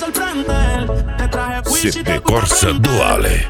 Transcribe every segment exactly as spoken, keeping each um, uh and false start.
Siete Corsa Duale.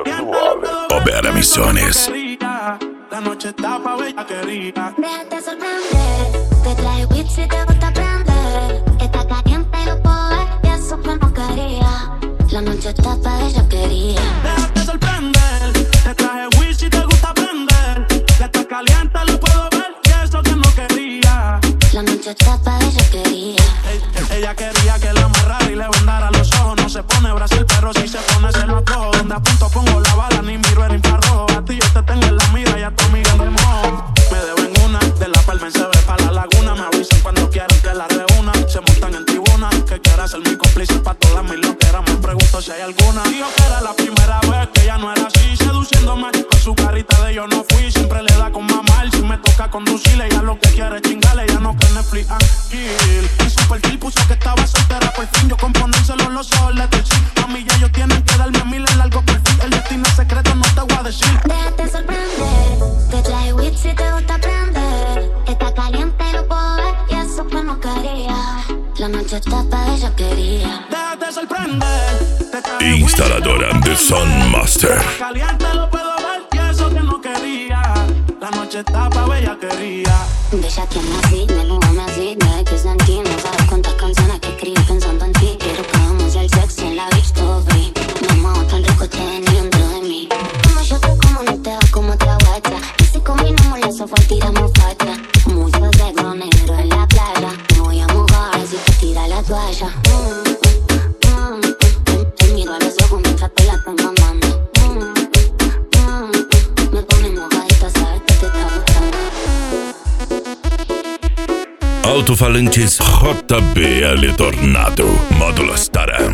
Obera Misiones. La noche está pa' bellaquería. Déjate sorprender. Te traje weed si te gusta aprender. Está caliente y lo puedo ver. Y eso que no quería. La noche está pa' bellaquería. Déjate sorprender. Te traje weed si te gusta aprender. Ya está caliente, lo puedo ver. Y eso que no quería. La noche está pa' bellaquería. Ella quería que la amarrara y le vendara los ojos. No se pone Brasil, pero si se pone se lo cojo. Donde a punto pongo la bala, ni miro el infrarrojo. A ti yo te tengo en la mira y a tu amiga en remojo. Me deben una, de la palma en se ve pa' la laguna. Me avisan cuando quieran que la reúna. Se montan en tribuna, que quiera ser mi cómplice pa' todas mis loqueras. Me pregunto si hay alguna. Dijo que era la primera vez, que ya no era así. Seduciéndome con su carita de yo no fui. Siempre le da con mamar, si me toca conducirle. Ella lo que quiere es chingarle, ella no cree Netflix and chill. En su perfil puso que estaba soltera por fin. Yo con ponérselo los ojos le torcí. A mí ya ellos tienen que darme mil en largo por fin. El destino es secreto, no te voy a decir. Déjate sorprender. Te traje weed si te gusta aprender. Está caliente y lo puedo ver. Y eso que no quería. La noche está pa' bellaquería. Déjate sorprender. Te traje Instaladora de Soundmaster. está caliente, lo puedo ver. Y eso que no quería. La noche está pa' bellaquería. Bellaqueame así, desnúdame así. Deja que sentí, no sabes cuántas canciones que escribí pensando en ti. Quiero que hagamos el sexo en la beach free. Mamá, tan rico te venía dentro de mí. Como yo te como no te va como otra guacha. Y si combinamos la sofá tiramos facha. Mucho negro negro en la playa. Me voy a mojar si te tira la toalla. Mm, mm, mm. Te, te miro a los ojos mientras te la estoy mamando. Mm, mm, mm. Me pone mojadita, sabes que te está gustando. Alto-falantes J B L Tornado. Módulo Stara.